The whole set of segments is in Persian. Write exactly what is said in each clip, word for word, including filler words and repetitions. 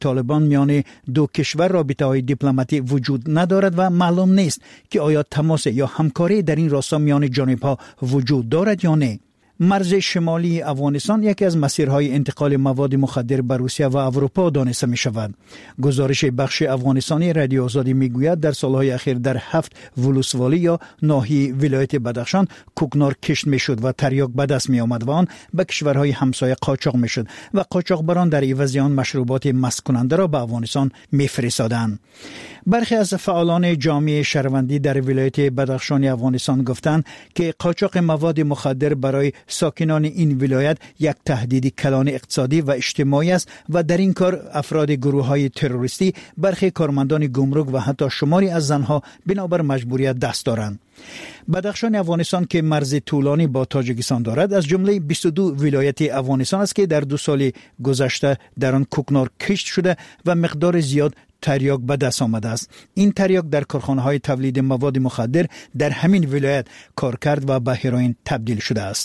طالبان میان دو کشور رابطه‌های دیپلماتیک وجود ندارد و معلوم نیست که آیا تماس یا همکاری در این راستا میان جانب‌ها وجود دارد یا نه. مرز شمالی افغانستان یکی از مسیرهای انتقال مواد مخدر به روسیه و اروپا دانسته می شود. گزارش بخش افغانستانی رادیو آزادی می گوید در سالهای اخیر در هفت ولسوالی یا ناحیه ولایت بدخشان کوکنار کشت می شد و تریاک به دست می آمد و آن به کشورهای همسایه قاچاق می شد و قاچاقبران در عوض آن مشروبات مست کننده را به افغانستان می فرستادند. برخی از فعالان جامعه شهروندی در ولایت بدخشان افغانستان گفتند که قاچاق مواد مخدر برای ساکنان این ولایت یک تهدید کلان اقتصادی و اجتماعی است و در این کار افراد گروه‌های تروریستی، برخی کارمندان گمرک و حتی شماری از زنها بنابر مجبوریت دست دارند. بدخشان افغانستان که مرز طولانی با تاجیکستان دارد از جمله بیست و دو ولایت افغانستان است که در دو سال گذشته در آن کوکنار کشت شده و مقدار زیاد تریاک به دست آمده است. این تریاک در کارخانه‌های تولید مواد مخدر در همین ولایت کار کرد و به هروئین تبدیل شده است.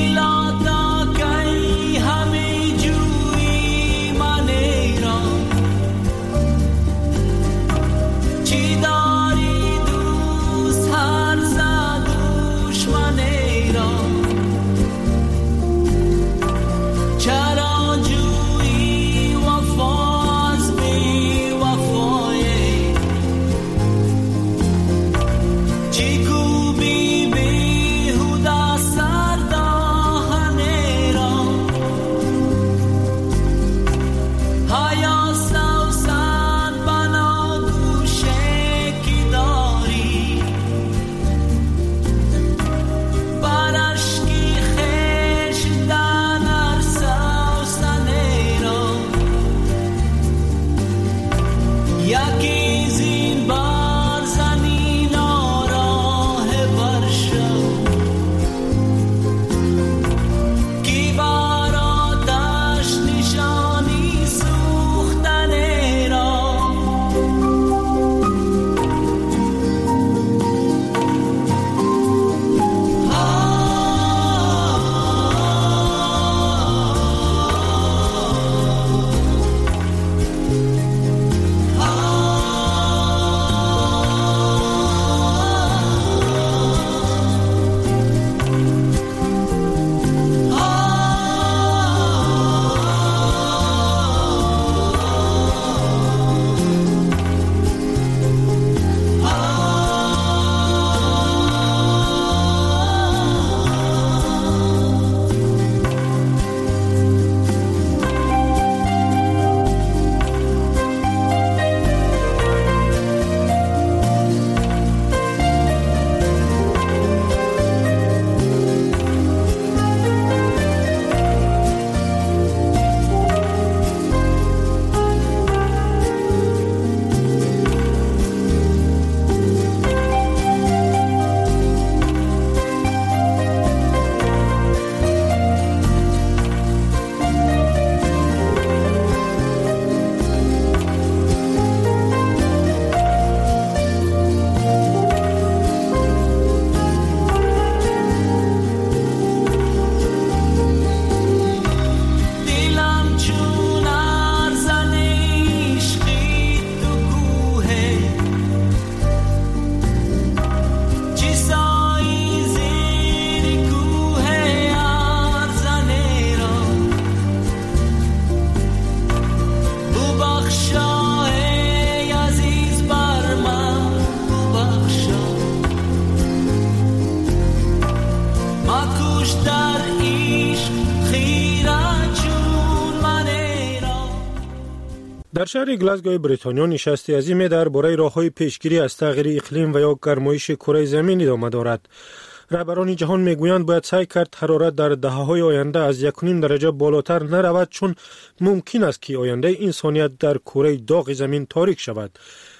در شهر گلاسگوی بریتانیا نشست عظیمی درباره راه‌های پیشگیری از تغییر اقلیم و یا گرمایش کره زمین ادامه دارد. رهبران جهان میگویند باید سعی کرد حرارت در دهه‌های آینده از یک و نیم درجه بالاتر نرود، چون ممکن است که آینده انسانیت در کره داغ زمین تاریک شود.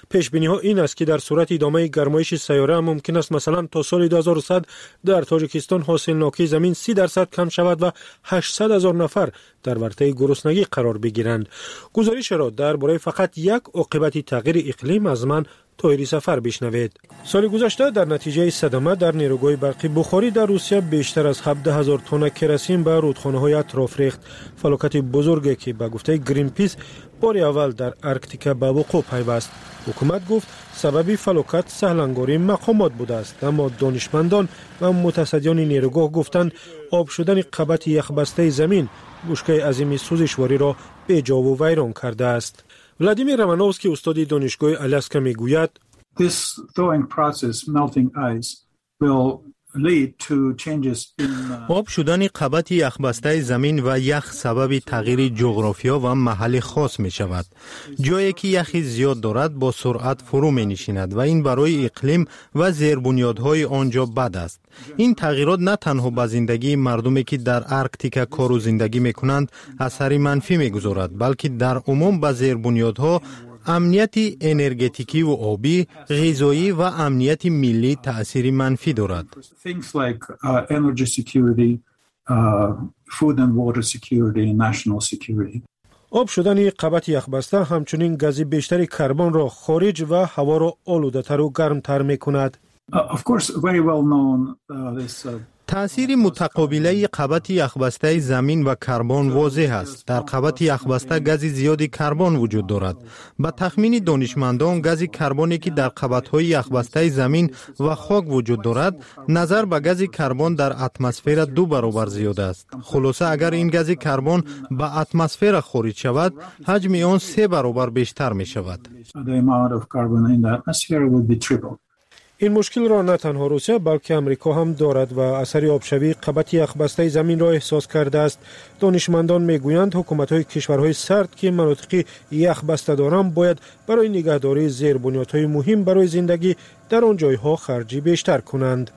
پیش بینی ها این است که در صورت ادامه گرمایش سیاره ممکن است مثلا تا سال دو هزار و صد در تاجیکستان حاصلناکی زمین سی درصد کم شود و هشتصد هزار نفر در ورطه گرسنگی قرار بگیرند. گزارش را درباره فقط یک عاقبت تغییر اقلیم از من طاهری سفر بشنوید. سال گذشته در نتیجه صدمه در نیروگاه برقی بخاری در روسیه بیشتر از هفده هزار تن کرosین به رودخانه‌های اطراف ریخت. فلاکت بزرگی که به گفته گرین پیس بار اول در ارکتیکا به وقوع پیوست. حکومت گفت سبب فلاکت سهلنگاری مقامات بوده است، اما دانشمندان و متصدیان نیروگاه گفتند آب شدن قبط یخبسته زمین بشکه عظیم سوزشواری را بیجا و ویران کرده است. ولادیمیر رامانوفسکی استاد دانشگاه آلاسکا میگوید This thawing process, melting ice, will lead to changes in آب شدن قبط یخبسته زمین و یخ سبب تغییر جغرافیا و محل خاص می شود. جایی که یخی زیاد دارد با سرعت فرو می نشیند و این برای اقلیم و زیربنیادهای آنجا بد است. این تغییرات نه تنها به زندگی مردمی که در ارکتیکا کار و زندگی می کنند اثری منفی می گذارد، بلکه در عموم به زیربنیادها، امنیت انرژتیکی و آبی، غذایی و امنیت ملی تأثیر منفی دارد. things like uh, energy security, uh, food and water security, national security. آب شدن قبط یخبسته همچنین گاز بیشتر کربن را خارج و هوا را آلوده‌تر و گرمتر می کند. Uh, of course, very well known uh, this uh, تأثیر متقابله قبط یخبسته زمین و کربن واضح است. در قبط یخبسته گاز زیادی کربن وجود دارد. به تخمین دانشمندان گاز کربنی که در قبط‌های یخبسته زمین و خاک وجود دارد نظر به گاز کربن در اتمسفر دو برابر زیاد است. خلاصه اگر این گاز کربن به اتمسفر خارج شود حجم آن سه برابر بیشتر می شود. the amount of carbon in the atmosphere would be tripled. این مشکل را نه تنها روسیه بلکه امریکا هم دارد و اثر آبشوی قبط یخبسته زمین را احساس کرده است. دانشمندان میگویند حکومت‌های کشورهای سرد که مناطق یخبسته دارند باید برای نگهداری زیربنیادهای مهم برای زندگی در آن جایها خرجی بیشتر کنند.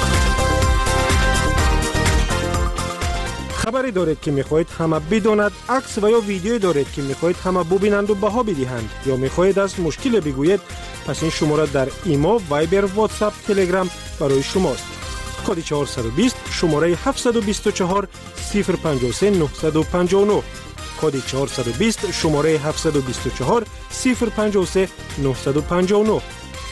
خبری دارید که میخواهید همه بداند، عکس و یا ویدیویی دارید که میخواهید همه ببینند و بها بدهند، یا میخواهید از مشکل بگویید، پس این شماره در ایما، وایبر، واتساپ، تلگرام برای شماست. کد چهارصد و بیست شماره هفتصد و بیست و چهار صفر پنجاه و سه نهصد و پنجاه و نه. کد چهارصد و بیست شماره هفتصد و بیست و چهار صفر پنجاه و سه نهصد و پنجاه و نه.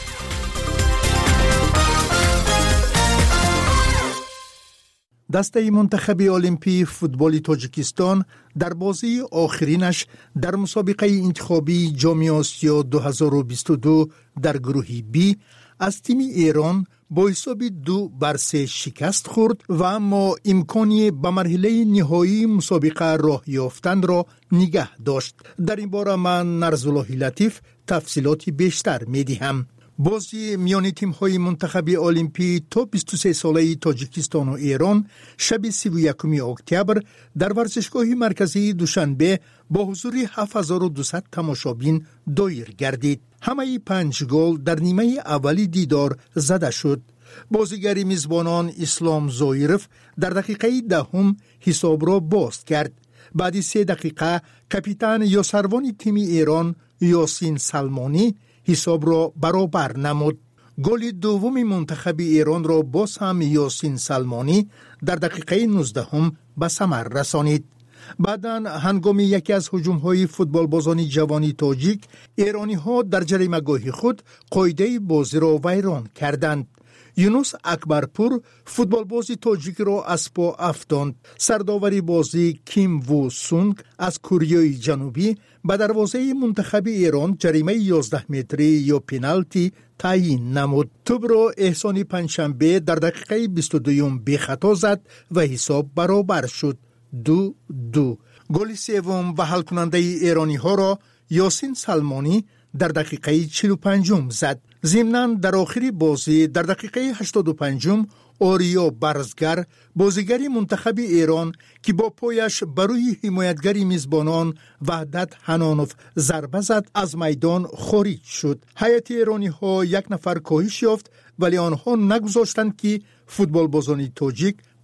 دسته منتخب المپی فوتبال تاجیکستان در بازی آخرینش در مسابقه انتخابی جام آسیا دو هزار و بیست و دو در گروه بی از تیم ایران با حساب دو بر سه شکست خورد و اما امکانی به مرحله نهایی مسابقه راه یافتن را نگه داشت. در این باره من نرزالله لطیف تفصیلاتی بیشتر میدهم. بازی میان تیم‌های منتخب المپی تا بیست و سه ساله تاجیکستان و ایران شب سی و یکم اکتبر در ورزشگاه مرکزی دوشنبه با حضور هفت هزار و دویست تماشابین دایر گردید. همه پنج گل در نیمه اولی دیدار زده شد. بازیگر میزبانان اسلام زایرف در دقیقه دهم حساب را باز کرد. بعد سه دقیقه کاپیتان یا سروان تیم ایران یاسین سلمانی حساب را برابر نمود. گل دوم منتخب ایران را باز هم یاسین سلمانی در دقیقه نوزدهم به ثمر رسانید. بعداً هنگام یکی از هجوم‌های فوتبال بازان جوانی تاجیک، ایرانی‌ها در جریمه‌گاه خود قاعده بازی را ویران کردند. یونس اکبرپور فوتبال بازی تاجیک را از پا افکند. سرداوری بازی کیم وو سونگ از کره جنوبی به دروازه منتخب ایران جریمه یازده متری یا پنالتی تعیین نمود. توپ را احسان پنجشنبه در دقیقه بیست و دو به خطا زد و حساب برابر شد. دو دو. گل سوم و حل کننده ایرانی ها را یاسین سلمانی در دقیقه چهل و پنج زد. ضمناً در آخری بازی در دقیقه هشتاد و پنج آریا برزگر بازیگر منتخب ایران که با پایش بروی حمایتگر میزبانان وحدت حنانوف ضربه زد از میدان خارج شد. هیئت ایرانی ها یک نفر کاهش یافت ولی آنها نگذاشتند که فوتبال بازان تاجیک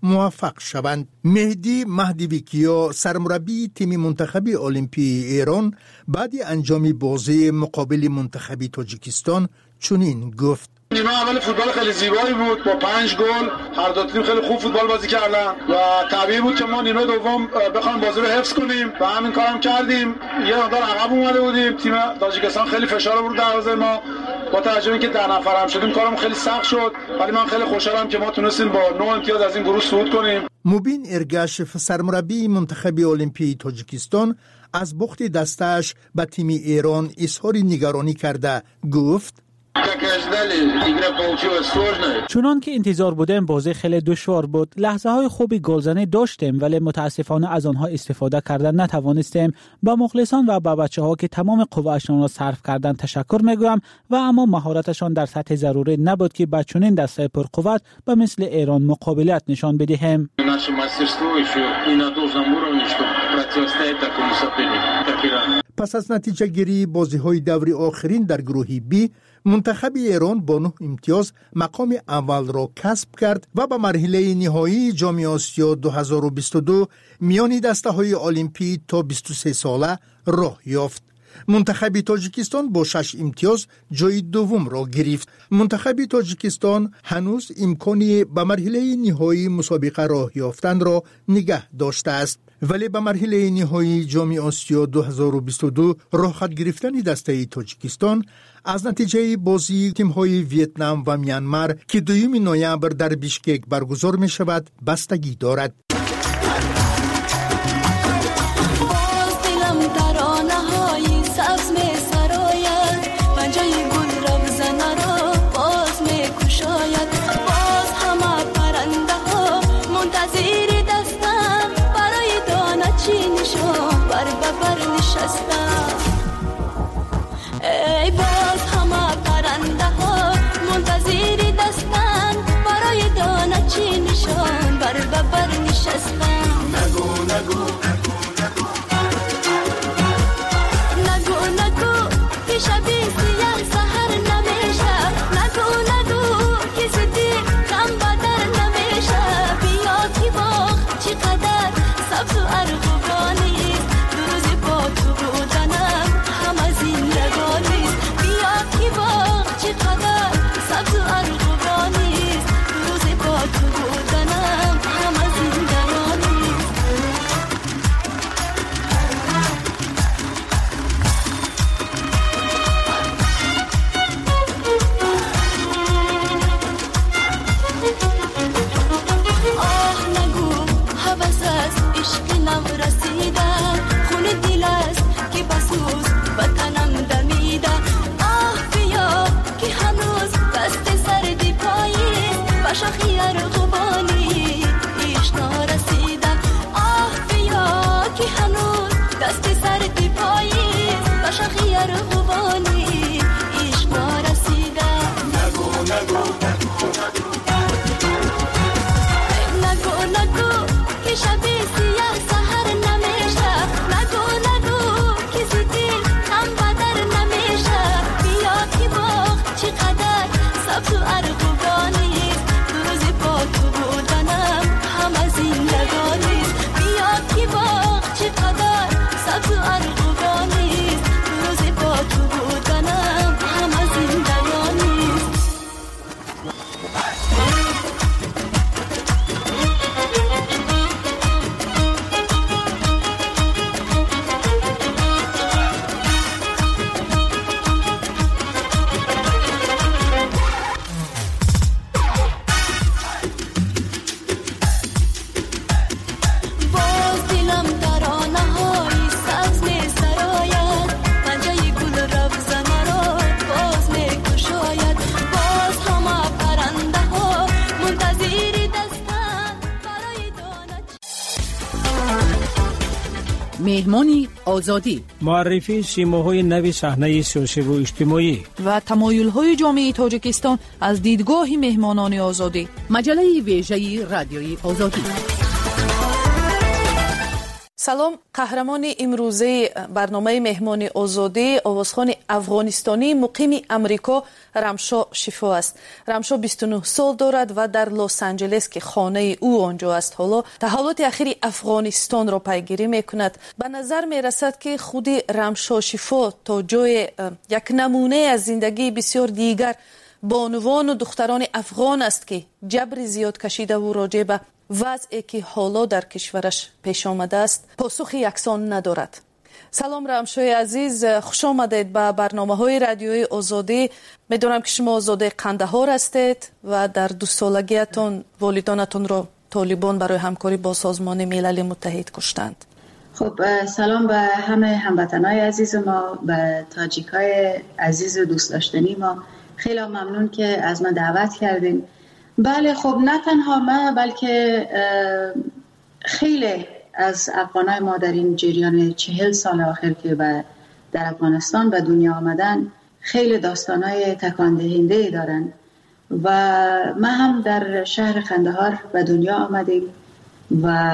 موفق شوند. مهدی مهدی بیکیا سرمربی تیم منتخب المپی ایران بعد انجام بازی مقابل منتخب تاجیکستان چنین گفت: نیمه اول فوتبال خیلی زیبایی بود با پنج گل، هر دو تیم خیلی خوب فوتبال بازی کردن و طبیعی بود که ما نیمه دوم بخوایم بازی رو حفظ کنیم و همین کارم کردیم. یه مقدار عقب اومده بودیم، تیم تاجیکستان خیلی فشار آورد دروازه ما، با توجه به اینکه ده نفر هم شدیم کارم خیلی سخت شد، ولی من خیلی خوشحالم که ما تونستیم با نه امتیاز از این گروه صعود کنیم. مبین ارگاشف سرمربی منتخب المپی تاجیکستان از بخت دستش به تیم ایران اظهار نگرانی کرده گفت: چنان که انتظار بودیم بازی خیلی دشوار بود. لحظه های خوبی گلزنی داشتیم ولی متاسفانه از آنها استفاده کردن نتوانستیم. با مخلصان و با بچه ها که تمام قوتشان را صرف کردن تشکر میگویم و اما مهارتشان در سطح ضروری نبود که با چنین دسته پرقوت به مثل ایران مقابلت نشان بدهیم. پس از نتیجه گیری بازی های دوری آخرین در گروه بی، منتخب ایران با نه امتیاز مقام اول را کسب کرد و به مرحله نهایی جام آسیا دو هزار و بیست و دو میان دسته های المپی تا بیست و سه ساله راه یافت. منتخب تاجیکستان با شش امتیاز جای دوم را گرفت. منتخب تاجیکستان هنوز امکانی به مرحله نهایی مسابقه راه یافتن را نگه داشته است، ولی به مرحله نهایی جام آسیا دو هزار و بیست و دو راه خط گرفتن دسته تاجیکستان از نتیجه بازی تیم‌های ویتنام و میانمار که دوم نوامبر در بیشکک برگزار می شود بستگی دارد. ای باز همه پرنده ها منتظر دستن برای دانه چی نشان بر ببر نشستن. نگو نگو نگو نگو که شبی سیاه سهر نمیشه. نگو نگو که سدی کم بدر نمیشه. بیا کی باخ چقدر سبز و ارغوانی روزی با تو بودنم همه زندگانی. بیا کی باخ چقدر سبز و ارغوانی روزی با تو بودنم همه زندگانی. آه نگو حوض از عشق نم رسیده. خون دل است که بسوز وطنم دمیده. آه بیا که هنوز دست سردی پایی و شاخی ارغوانی ایش نرسیده. آه بیا که هنوز دست سردی پایی و شاخی ارغوانی ایش نرسیده. نگو نگو نگو نگو که شبی سیاه سهر نمیشه. نگو نگو که زدی هم بدر نمیشه. بیا کی باخ چقدر سبز و ارغوانی روزی با تو بودنم همه زندگانی. بیا کی باخ چقدر سبز و ارغوانی روزی با تو بودنم همه زندگانی. باز دلم ترانه های سبز می سراید. پنجه گل رفزن را باز می کشاید. باز همه پرنده ها منتظر دستن برای دانه. مهمانی آزادی، معرفی سیماهای نوی صحنه سیاسی و اجتماعی و تمایل‌های جامعه تاجیکستان از دیدگاه مهمانان آزادی. مجله ویژه رادیوی آزادی. سلام. قهرمان امروزه برنامه مهمان آزادی آوازخوان افغانستانی مقیم امریکا رمشا شفا است. رمشا بیست و نه سال دارد و در لس آنجلس که خانه او آنجا است حالا تحولات اخیر افغانستان را پیگیری میکند. به نظر میرسد که خود رمشا شفا تا جای یک نمونه از زندگی بسیار دیگر بانوان و دختران افغان است که جبر زیاد کشیده و راجع به وضعی که حالا در کشورش پیش آمده است پاسخ یکسان ندارد. سلام رمشای عزیز، خوش آمدید به برنامه های رادیوی آزادی. میدونم که شما آزاده قندهار هستید و در دو سالگیتان والدانتون را طالبان برای همکاری با سازمان ملل متحد کشتند. خب سلام به همه هموطنای عزیز ما، به تاجیکای عزیز و دوست داشتنی ما. خیلی ممنون که از من دعوت کردین. بله خب نه تنها من بلکه خیلی از افغانای ما در این جریان چهل سال آخر که در افغانستان به دنیا آمدن خیلی داستانای تکان دهنده دارن و من هم در شهر قندهار به دنیا آمدیم و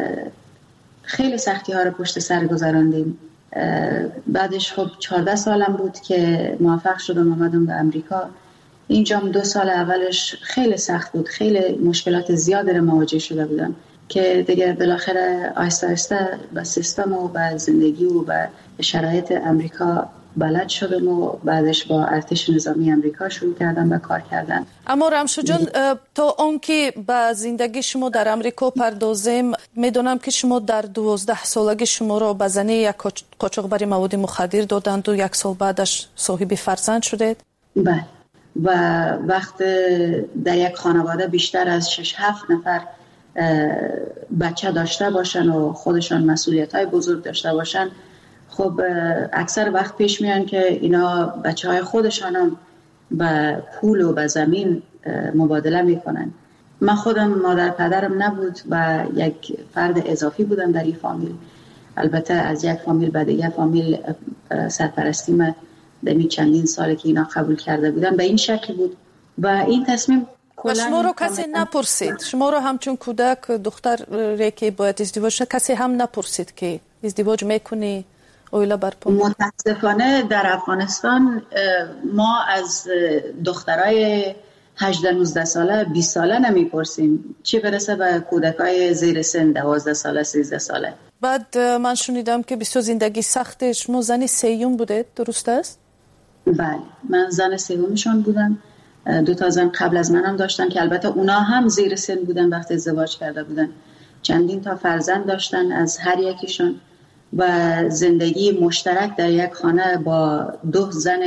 خیلی سختی ها رو پشت سر گذراندیم. بعدش خب چهارده سالم بود که موفق شدم آمدم به امریکا. اینجا دو سال اولش خیلی سخت بود، خیلی مشکلات زیادی رو مواجه شده بودم که دیگه بالاخره آهسته آهسته به سیستم و به زندگی و به شرایط امریکا بلد شدم و بعدش با ارتش نظامی امریکا شروع کردم به کار کردن. اما رمشا جان، تا آنکه به زندگی شما در امریکا پردازیم، میدونم که شما در دوازده سالگی شما را به زنی یک قاچاقبر مواد مخدر دادند و یک سال بعدش صاحب فرزند شدید؟ بله. و وقت در یک خانواده بیشتر از شش هفت نفر بچه داشته باشن و خودشان مسئولیت های بزرگ داشته باشن، خب اکثر وقت پیش میان که اینا بچه های خودشان هم به پول و به زمین مبادله میکنن. من خودم مادر پدرم نبود و یک فرد اضافی بودم در این فامیل. البته از یک فامیل به دیگه فامیل سرپرستی من در این چندین سالی که اینا قبول کرده بودن به این شکل بود و این تصمیم و شما رو کسی نپرسید؟ شما رو همچون کودک دختر که باید ازدواج شد کسی هم نپرسید که ازدواج میکنی اویلا برپا؟ متاسفانه در افغانستان ما از دخترای هجده نوزده ساله بیست ساله نمیپرسیم، چی برسه به کودکای زیر سن دوازده ساله سیزده ساله. بعد من شنیدم که بسیار زندگی سخته. شما زنی سیوم بودید، درست است؟ بله، من زن سیومشون بودم. دو تا زن قبل از منم داشتن که البته اونا هم زیر سن بودن وقتی ازدواج کرده بودن. چندین تا فرزند داشتن از هر یکیشون و زندگی مشترک در یک خانه با دو زن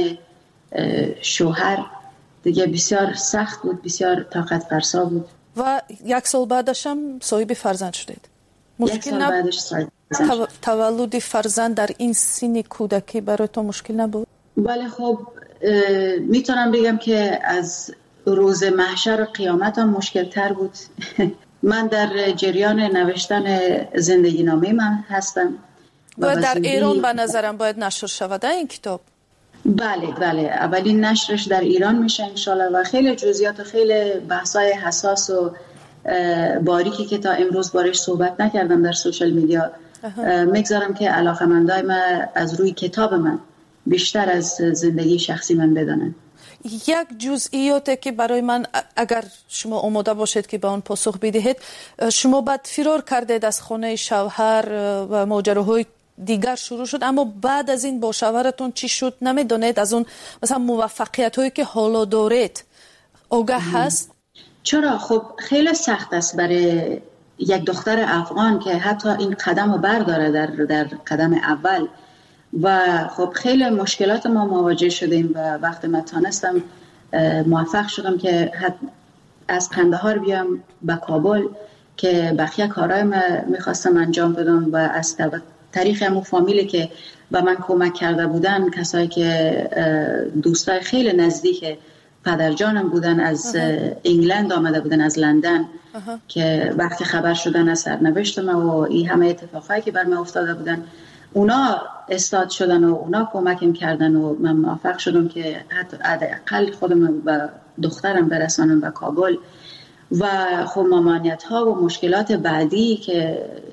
شوهر دیگه بسیار سخت بود، بسیار طاقت فرسا بود. و یک سال بعدش هم صاحب فرزند شدید. مشکل نبود؟ تو... تولد فرزند در این سن کودکی برای تو مشکل نبود؟ بله خب میتونم بگم که از روز محشر و قیامت هم مشکل تر بود. من در جریان نوشتن زندگی نامه من هستم و در ایران به نظرم باید نشر شود این کتاب. بله بله، اولین نشرش در ایران میشه انشالله و خیلی جزئیات و خیلی بحثای حساس و باریکی که تا امروز بارش صحبت نکردم در سوشال میدیا میگذارم که علاقه‌مندای من از روی کتاب من بیشتر از زندگی شخصی من بدانن. یک جزئیاتی که برای من اگر شما آماده باشید که به آن پاسخ بدهید، شما بعد فرار کردید از خانه شوهر و ماجراهای دیگر شروع شد، اما بعد از این با شوهرتون چی شد نمیدونید؟ از اون مثلا موفقیت هایی که حالا دارید آگاه هست؟ چرا؟ خب خیلی سخت است برای یک دختر افغان که حتی این قدم رو برداره در, در قدم اول و خب خیلی مشکلات ما مواجه شدیم و وقتی من تانستم موفق شدم که از قندهار بیام به کابل که بقیه کارهای من میخواستم انجام بدم و از طریق همون فامیلی که به من کمک کرده بودن، کسایی که دوستای خیلی نزدیک پدرجانم بودن از انگلند آمده بودن، از لندن که وقتی خبر شدن از سرنوشت من و این همه اتفاقایی که بر من افتاده بودن اونا استاد شدن و اونا کمکم کردن و من موفق شدم که حتی حداقل خودم و دخترم برسانم به کابل. و خب ممانعت ها و مشکلات بعدی که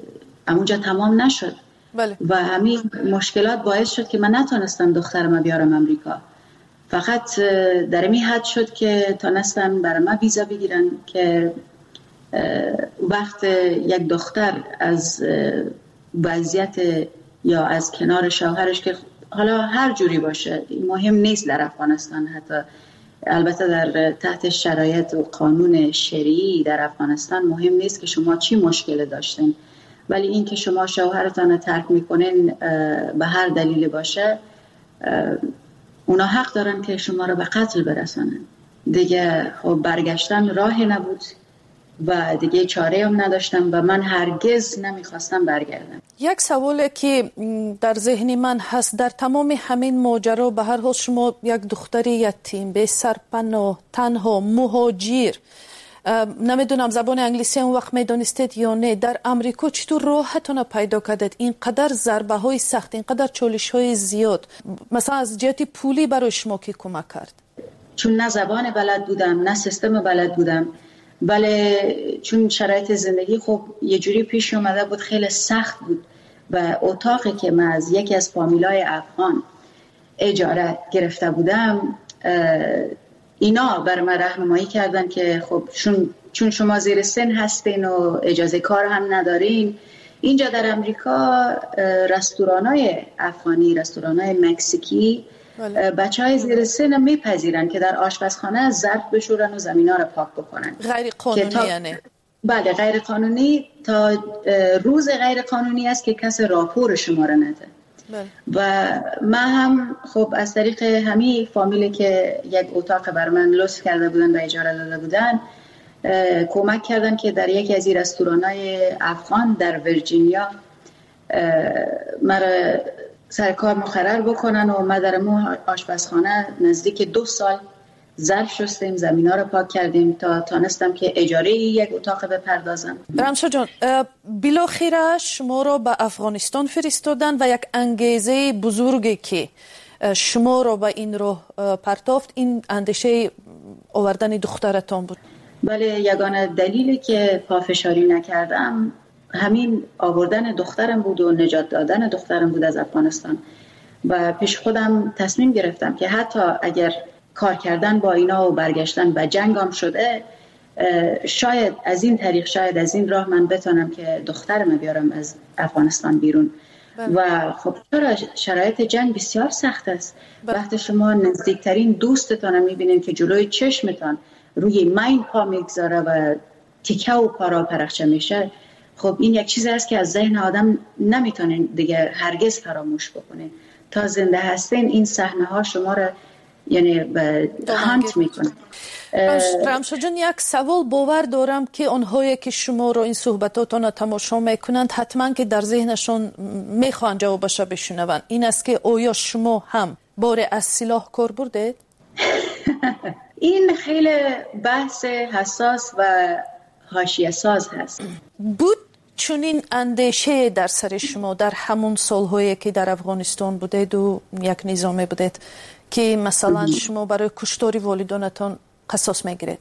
همونجا تمام نشد. بله. و همین مشکلات باعث شد که من نتونستم دخترم بیارم امریکا. فقط در این حد شد که تونستن برای من ویزا بگیرن که وقت یک دختر از وضعیت یا از کنار شوهرش که حالا هر جوری باشه مهم نیست در افغانستان، حتی البته در تحت شرایط و قانون شرعی در افغانستان مهم نیست که شما چی مشکل داشتین، ولی این که شما شوهرتان ترک میکنین به هر دلیلی باشه اونا حق دارن که شما رو به قتل برسانن. دیگه خب برگشتن راهی نبود و دیگه چاره هم نداشتم و من هرگز نمیخواستم برگردم. یک سوالی که در ذهن من هست، در تمام همین ماجرا به هر حال شما یک دختر یتیم به سرپناه تنها مهاجر، نمیدونم زبان انگلیسی اون وقت میدونستید یا نه، در امریکا چطور راحتون پیدا کردید؟ اینقدر ضربه های سخت، اینقدر چالش های زیاد، مثلا از جهت پولی برای شما کی کمک کرد؟ چون نه زبان بلد بودم نه سیستم بلد بودم، ولی چون شرایط زندگی خب یه جوری پیش اومده بود خیلی سخت بود و اتاقی که من از یکی از فامیلای افغان اجاره گرفته بودم اینا بر من راهنمایی کردن که خب چون چون شما زیر سن هستین و اجازه کار هم ندارین، اینجا در امریکا رستورانای افغانی، رستورانای مکزیکی بچه های زیر سن میپذیرن که در آشپزخانه ظرف بشورن و زمینا رو پاک بکنن. غیر قانونی تا... یعنی؟ بله غیر قانونی، تا روز غیر قانونی است که کس راپور شما رو نده. بله. و من هم خب از طریق همین فامیلی که یک اتاق بر من لطف کرده بودن و اجاره داده بودن کمک کردن که در یکی از این رستورانای افغان در ویرجینیا مرا سر کار مقرر بکنن و ما در مو آشپزخانه نزدیک دو سال ظرف شستیم، زمینا رو پاک کردیم تا تانستم که اجاره یک اتاق بپردازم. رمشا جان، بالاخره شما رو به افغانستان فرستادن و یک انگیزه بزرگی که شما رو به این راه پرتافت این اندیشه آوردن دخترتان بود. بله، یگانه دلیلی که پافشاری نکردم همین آوردن دخترم بود و نجات دادن دخترم بود از افغانستان و پیش خودم تصمیم گرفتم که حتی اگر کار کردن با اینا و برگشتن به جنگام شده شاید از این طریق، شاید از این راه من بتونم که دخترم بیارم از افغانستان بیرون. بله. و خب شرایط جنگ بسیار سخت است. بله. وقتی شما نزدیکترین دوستتان میبینین که جلوی چشمتان روی مین پا میگذاره و تیکه و پارا پرخچه میشه، خب این یک چیزی است که از ذهن آدم نمیتونین دیگه هرگز فراموش بکنین. تا زنده هستین این صحنه ها شما را یعنی هانت میکنه. رمشا جان، یک سوال باور دارم که آنهایی که شما رو این صحبتاتون رو تماشا میکنند حتما که در ذهنشون میخوان جوابش بشنون، این است که آیا شما هم بار از سلاح کار بردید؟ این خیلی بحث حساس و حاشیه ساز هست. بود چونین اندیشه در سر شما در همون سالهایی که در افغانستان بودید و یک نظامی بودید که مثلا شما برای کشتاری والدانتان قصاص میگیرید؟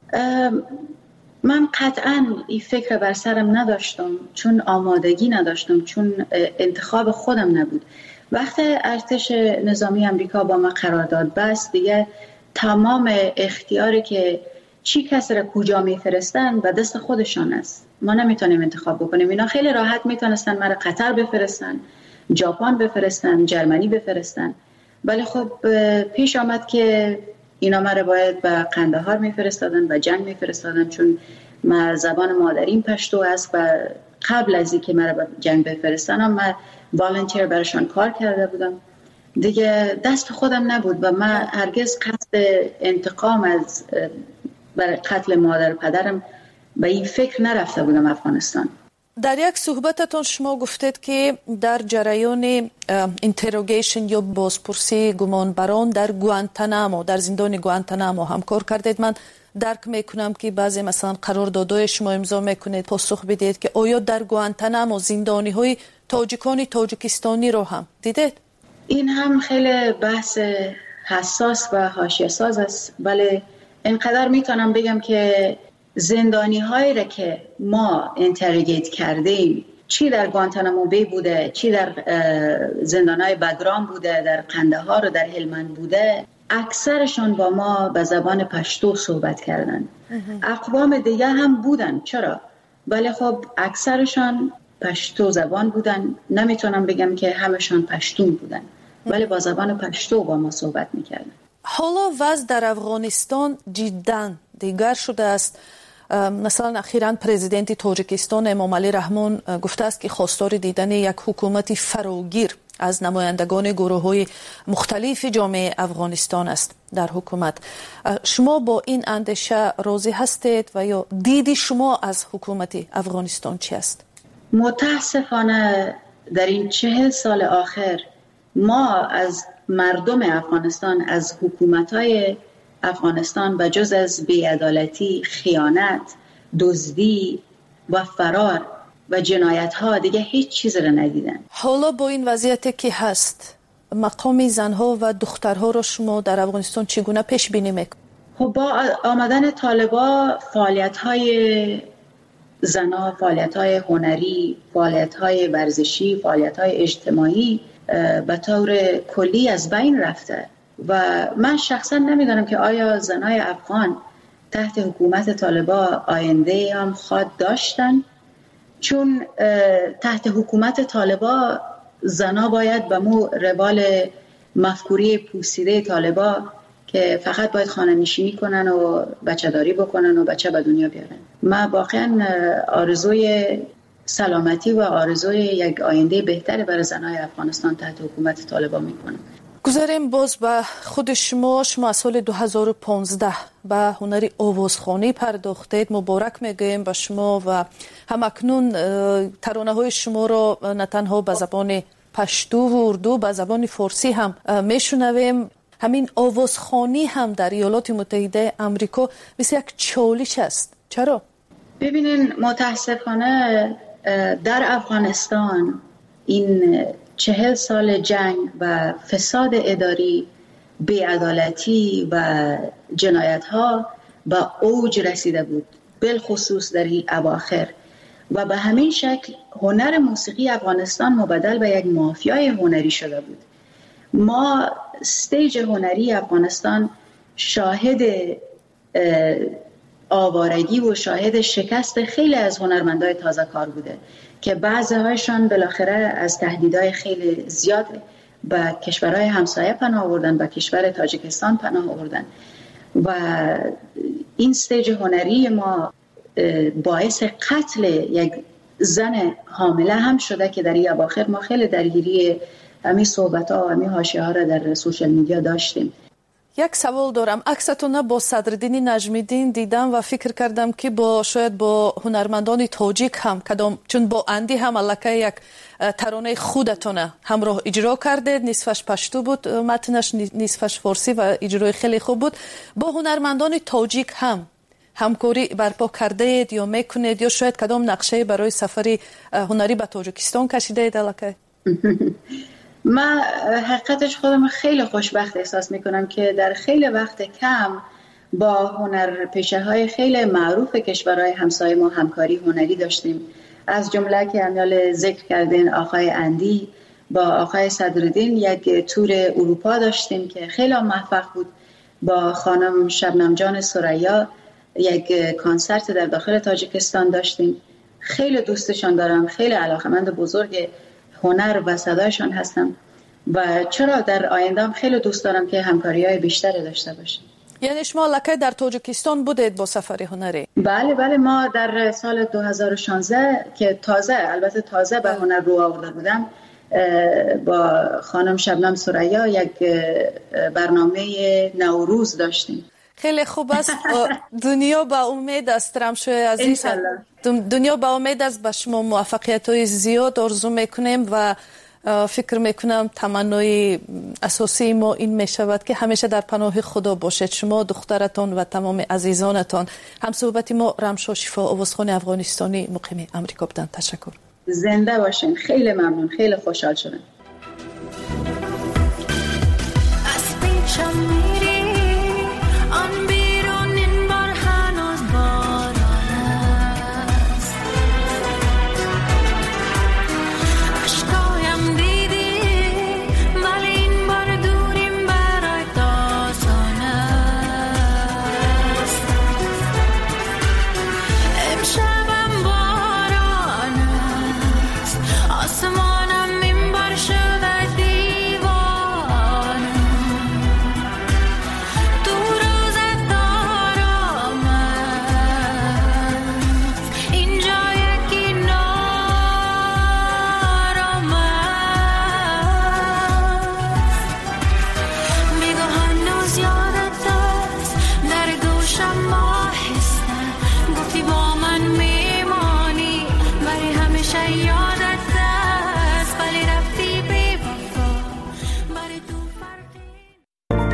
من قطعا این فکر بر سرم نداشتم، چون آمادگی نداشتم، چون انتخاب خودم نبود. وقتی ارتش نظامی امریکا با ما قرارداد بست، دیگه تمام اختیاری که چی کس را کجا میفرستن به دست خودشان است. ما نمیتونیم انتخاب بکنیم. اینا خیلی راحت میتونستن مرا قطر بفرستن، ژاپن بفرستن، جرمنی بفرستن، ولی خب پیش آمد که اینا مرا باید به قندهار میفرستادن و جنگ میفرستادن، چون ما زبان مادریم پشتو است و قبل از اینکه مرا به جنگ بفرستن من والنتیر براشون کار کرده بودم. دیگه دست خودم نبود و من هرگز قصد انتقام از برای قتل مادر پدرم به این فکر نرفته بودم افغانستان. در یک صحبتتون شما گفتید که در جریان اینتروگیشن یا بازپرسی گمانبران در گوانتانامو، در زندان گوانتانامو هم کار کردید. من درک میکنم که بعضی مثلا قراردادهای شما امضا میکنید پاسخ بدید که آیا در گوانتانامو زندانی های تاجیکانی تاجیکستانی رو هم دیدید؟ این هم خیلی بحث حساس و حاشیه ساز است، ولی اینقدر میتونم بگم که زندانی هایی را که ما اینتروگیت کردیم چی در گوانتانامو بی بوده، چی در زندانهای بگرام بوده، در قندهار و در هلمند بوده، اکثرشان با ما به زبان پشتو صحبت کردن. اقوام دیگه هم بودن، چرا؟ ولی خب اکثرشان پشتو زبان بودن. نمیتونم بگم که همشان پشتون بودن، ولی با زبان پشتو با ما صحبت میکردن. حالا وضع در افغانستان جداً دیگر شده است. مثلا اخیراً پرزیدنت تاجیکستان امام علی رحمان گفته است که خواستار دیدن یک حکومت فراگیر از نمایندگان گروه‌های مختلف جامعه افغانستان است در حکومت. شما با این اندیشه راضی هستید و یا دیدی شما از حکومت افغانستان چی است؟ متاسفانه در این چهل سال آخر ما از مردم افغانستان، از حکومت‌های افغانستان به جز از بی‌عدالتی، خیانت، دزدی و فرار و جنایت‌ها دیگه هیچ چیز را ندیدن. حالا با این وضعیتی که هست، مقام زنها و دخترها را شما در افغانستان چگونه پیش بینی میکنید؟ خب با آمدن طالبا فعالیت‌های زنها، فعالیت‌های هنری، فعالیت‌های ورزشی، فعالیت‌های اجتماعی به طور کلی از بین رفته و من شخصا نمیدونم که آیا زنای افغان تحت حکومت طالبا آینده هم خواد داشتن، چون تحت حکومت طالبا زنا باید به مو روال مفکوری پوسیده طالبا که فقط باید خانه نشینی کنن و بچه داری بکنن و بچه به دنیا بیارن. من واقعا آرزوی سلامتی و آرزوی یک آینده بهتر برای زنای افغانستان تحت حکومت طالبا میکنم. گذاریم باز به خود شما. شما از سال دو هزار و پانزده به هنر آوازخوانی پرداختید. مبارک میگویم به شما و همکنون ترانه های شما را نه تنها به زبان پشتو و اردو، به زبان فارسی هم میشنویم. همین آوازخوانی هم در ایالات متحده آمریکا مثل یک چالش است. چرا؟ ببینین متاسفانه در افغانستان این چهل سال جنگ و فساد اداری، بی‌عدالتی و جنایت ها به اوج رسیده بود، بالخصوص در این اواخر، و به همین شکل هنر موسیقی افغانستان مبدل به یک مافیای هنری شده بود. ما استیج هنری افغانستان شاهد آوارگی و شاهد شکست خیلی از هنرمندای تازه کار بوده که بعضی هایشان بالاخره از تهدیدهای خیلی زیاد به کشورهای همسایه پناه آوردن، به کشور تاجیکستان پناه آوردن و این استیج هنری ما باعث قتل یک زن حامله هم شده که در این اواخر ما خیلی درگیری همین صحبت‌ها و همین حاشیه‌ها را در سوشال میدیا داشتیم. یک سوال دارم. عکستون با صدرالدین نجمیدین دیدم و فکر کردم که با شاید با هنرمندان تاجیک هم کدام، چون با اندی هم الکه یک ترانه خودتون همراه اجرا کردید، نصفش پشتو بود متنش، نصفش فارسی و اجرای خیلی خوب بود. با هنرمندان تاجیک هم همکاری برپا کرده اید یا میکنید یا شاید کدام نقشه برای سفری هنری به تاجیکستان کشیده اید الکه؟ من حقیقتش خودم خیلی خوشبخت احساس میکنم که در خیلی وقت کم با هنرپیشه های خیلی معروف کشورهای همسایه ما همکاری هنری داشتیم. از جمله که امیال ذکر کردین آقای اندی با آقای صدرالدین یک تور اروپا داشتیم که خیلی موفق بود. با خانم شبنم جان ثریا یک کنسرت در داخل تاجیکستان داشتیم. خیلی دوستشان دارم، خیلی علاقمند بزرگ هنر و صدایشان هستم و چرا در آینده هم خیلی دوست دارم که همکاری‌های بیشتری داشته باشیم. یعنی شما لکه در تاجیکستان بودید با سفر هنری؟ بله بله، ما در سال دو هزار و شانزده که تازه البته تازه به هنر رو آورده بودم با خانم شبنم ثریا یک برنامه نوروز داشتیم. خیلی خوب است. دنیا با امید است رمشو عزیز. دنیا با امید است. به شما موفقیت‌های زیاد آرزو میکنیم و فکر میکنم تمنای اساسی ما این میشود که همیشه در پناه خدا باشید شما، دخترتان و تمام عزیزانتان. هم صحبت ما رمشو شفا آوازخوان افغانستانی مقیم امریکا بودن. تشکر. زنده باشین. خیلی ممنون. خیلی خوشحال شدم.